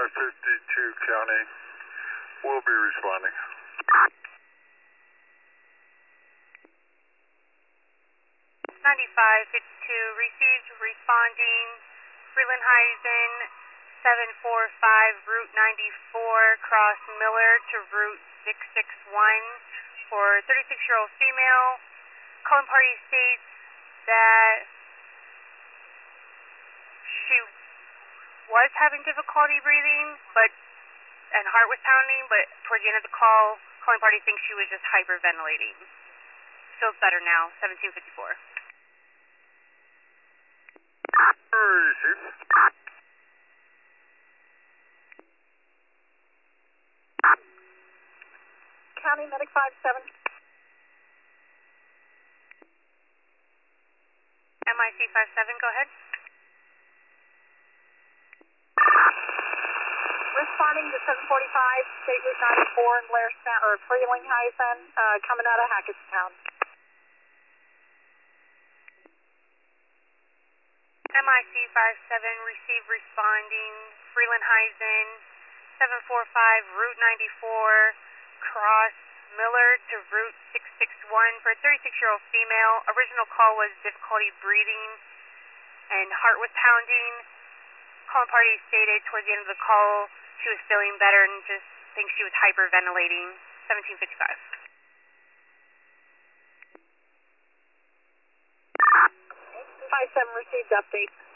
County will be responding. 9552 received, responding, Freelandhuizen 745 Route 94, cross Miller to Route 661 for 36-year-old female. Calling party states that she was having difficulty breathing, and heart was pounding, but towards the end of the call, calling party thinks she was just hyperventilating. Feels better now, 1754. Received. County Medic 57. MIC 57, go ahead. Responding to 745, State Route 94 in Blairstown, or Freelandhuizen, coming out of Hackettstown. MIC 57, receive, responding, Freelandhuizen 745 Route 94, cross Miller to Route 661 for a 36-year-old female. Original call was difficulty breathing and heart was pounding. Calling party stated towards the end of the call she was feeling better and just thinks she was hyperventilating. 1755. 57 received update.